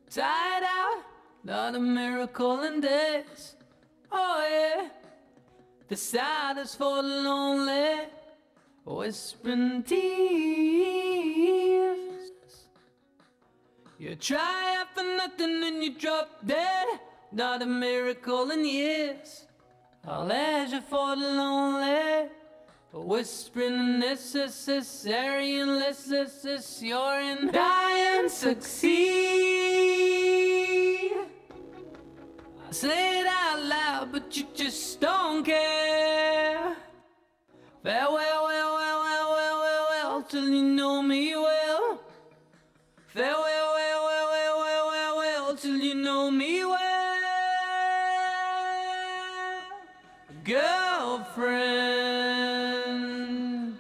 tired out, not a miracle in days. Oh yeah, the saddest for the lonely, whispering tears. You try out for nothing and you drop dead, not a miracle in years. A leisure for the lonely, whispering necessary unless you're in dying succeed. I say it out loud, but you just don't care. Farewell, well, till you know me well. Farewell, well, till you know me well. Girlfriend.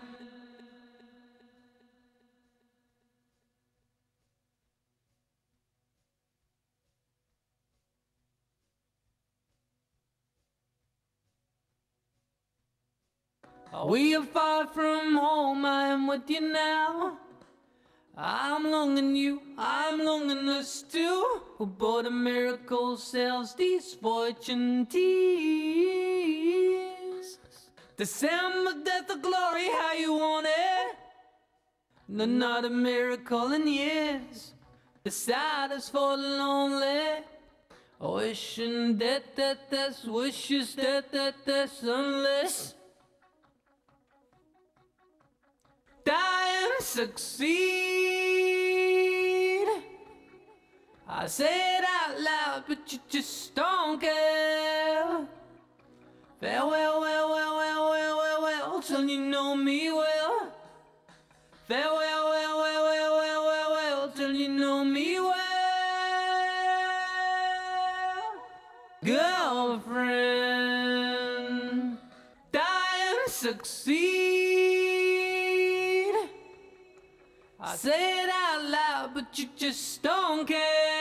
We are far from home, I am with you now. I'm longing you, I'm longing us too. Who bought a miracle sells these fortune teas. December, death or glory, how you want it? No, not a miracle in years. The saddest for the lonely, wishing that's wishes that's unless die and succeed. I say it out loud, but you just don't care. Farewell, well, till you know me well. Farewell, well, till you know me well. Girlfriend, die and succeed. I say it out loud, but you just don't care.